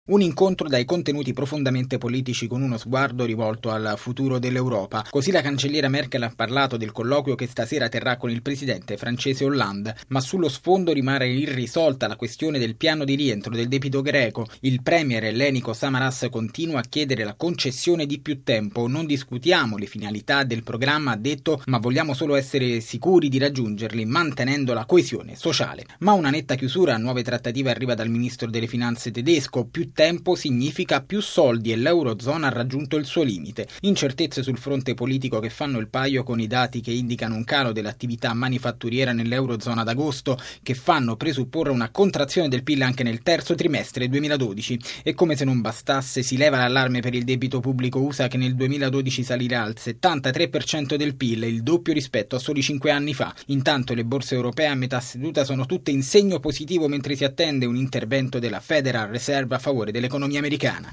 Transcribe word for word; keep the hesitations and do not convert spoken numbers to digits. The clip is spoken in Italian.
Un incontro dai contenuti profondamente politici con uno sguardo rivolto al futuro dell'Europa. Così la cancelliera Merkel ha parlato del colloquio che stasera terrà con il presidente francese Hollande, ma sullo sfondo rimane irrisolta la questione del piano di rientro del debito greco. Il premier ellenico Samaras continua a chiedere la concessione di più tempo. Non discutiamo le finalità del programma, ha detto, ma vogliamo solo essere sicuri di raggiungerli, mantenendo la coesione sociale. Ma una netta chiusura a nuove trattative arriva dal ministro delle finanze tedesco. Più tempo significa più soldi e l'Eurozona ha raggiunto il suo limite. Incertezze sul fronte politico che fanno il paio con i dati che indicano un calo dell'attività manifatturiera nell'Eurozona ad agosto, che fanno presupporre una contrazione del P I L anche nel terzo trimestre duemiladodici. E come se non bastasse, si leva l'allarme per il debito pubblico U S A che nel duemiladodici salirà al settantatré per cento del P I L, il doppio rispetto a soli cinque anni fa. Intanto le borse europee a metà seduta sono tutte in segno positivo mentre si attende un intervento della Federal Reserve a favore dell'economia americana.